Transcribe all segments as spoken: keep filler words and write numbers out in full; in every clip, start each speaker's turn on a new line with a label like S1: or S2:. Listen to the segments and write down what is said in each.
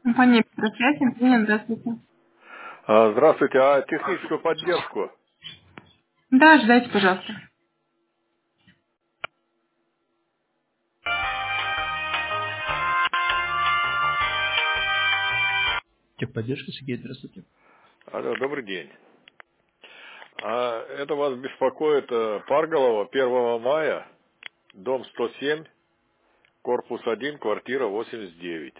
S1: Компания «Петросвязь», Евгения, здравствуйте.
S2: А, Здравствуйте, а техническую поддержку?
S1: Да, ждайте, пожалуйста. Техподдержка, Сергей, здравствуйте.
S2: Алло, добрый день. А, это вас беспокоит э, Парголова, первого мая, дом сто семь, корпус один, квартира восемьдесят девять.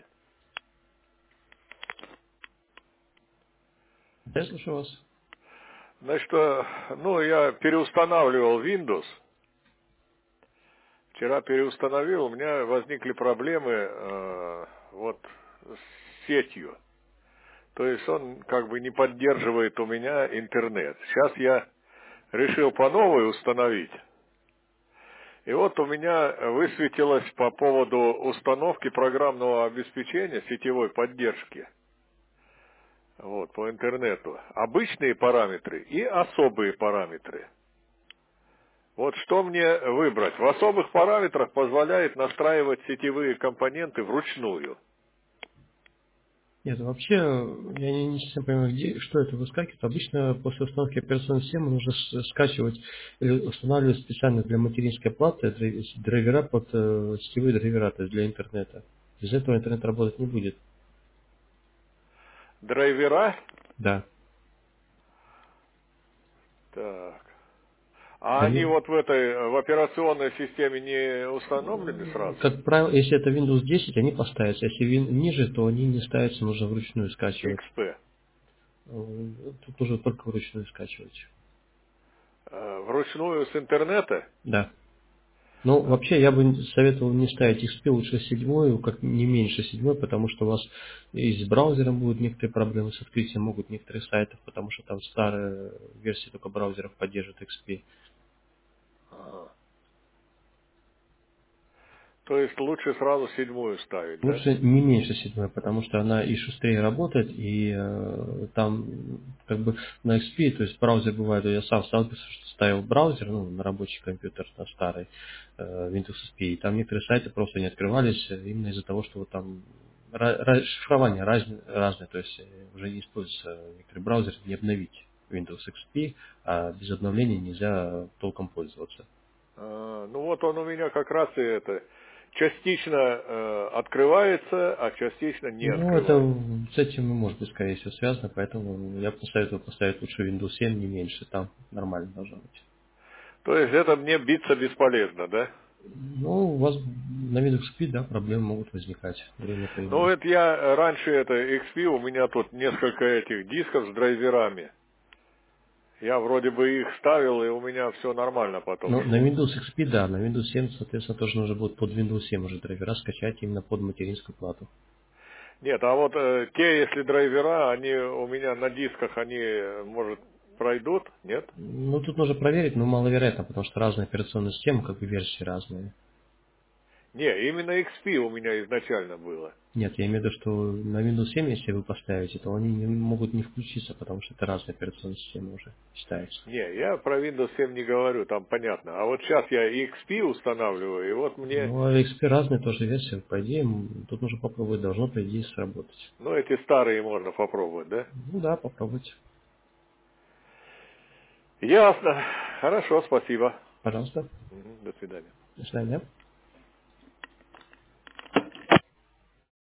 S1: Да, я слушаю вас.
S2: Значит, э, ну, я переустанавливал Windows. Вчера переустановил, у меня возникли проблемы э, вот с сетью. То есть он как бы не поддерживает у меня интернет. Сейчас я решил по новой установить. И вот у меня высветилось по поводу установки программного обеспечения сетевой поддержки вот, по интернету. Обычные параметры и особые параметры. Вот что мне выбрать? В особых параметрах позволяет настраивать сетевые компоненты вручную.
S1: Нет, вообще, я не, не совсем понимаю, где, что это выскакивает. Обычно после установки операционной системы нужно с- скачивать или устанавливать специально для материнской платы драйв- драйвера под э, сетевые драйвера, то есть для интернета. Без этого интернет работать не будет.
S2: Драйвера.
S1: Да.
S2: Так. А они
S1: Драйвер-
S2: вот в этой, в операционной системе не установлены сразу?
S1: Как правило, если это Windows десять, они поставятся. Если вин- ниже, то они не ставятся, нужно вручную скачивать.
S2: икс пи.
S1: Э, Тут нужно только вручную скачивать.
S2: Э, Вручную с интернета?
S1: Да. Ну,
S2: Э,
S1: вообще, я бы советовал не ставить икс пи, лучше седьмую, как не меньше седьмой, потому что у вас и с браузером будут некоторые проблемы, с открытием могут некоторых сайтов, потому что там старые версии только браузеров поддерживают икс пи.
S2: ага. То есть лучше сразу седьмую ставить, да?
S1: Лучше не меньше седьмой, потому что она и шустрее работает, и э, там как бы на икс пи, то есть браузер бывает, я сам сталкивался, что ставил браузер, ну, на рабочий компьютер, на старый э, Windows икс пи, и там некоторые сайты просто не открывались э, именно из-за того, что вот там ра- ра- шифрование разное, разное, то есть э, уже не используется некоторые браузеры, не обновить Windows икс пи, а без обновления нельзя толком пользоваться.
S2: А, ну вот он у меня как раз и это частично э, открывается, а частично не
S1: Ну, это
S2: открывается.
S1: с этим, ну, может быть, скорее всего, связано, поэтому я бы посоветовал поставить лучше Windows семь, не меньше, там нормально должно быть.
S2: То есть это мне биться бесполезно, да?
S1: Ну, у вас на Windows икс пи, да, проблемы могут возникать время от
S2: Ну
S1: времени.
S2: это я э, раньше это икс пи, у меня тут несколько этих дисков с драйверами. Я вроде бы их ставил, и у меня все нормально потом
S1: Ну, на
S2: шло.
S1: Windows икс пи, да, на Windows семь, соответственно, тоже нужно будет под Windows семь уже драйвера скачать именно под материнскую плату.
S2: Нет, а вот э, те, если драйвера, они у меня на дисках, они, э, может, пройдут, нет?
S1: Ну, тут нужно проверить, но маловероятно, потому что разные операционные системы, как бы версии разные.
S2: Не, именно икс пи у меня изначально было.
S1: Нет, я имею в виду, что на Windows семь, если вы поставите, то они не могут не включиться, потому что это разные операционные системы уже считаются.
S2: Не, я про Windows семь не говорю, там понятно. А вот сейчас я икс пи устанавливаю, и вот мне,
S1: Ну, а икс пи разные тоже версии, по идее, м, тут нужно попробовать, должно, по идее, сработать.
S2: ну, эти старые можно попробовать, да?
S1: Ну да, попробуйте.
S2: Ясно. Хорошо, спасибо.
S1: Пожалуйста.
S2: Мгм, до свидания.
S1: До свидания.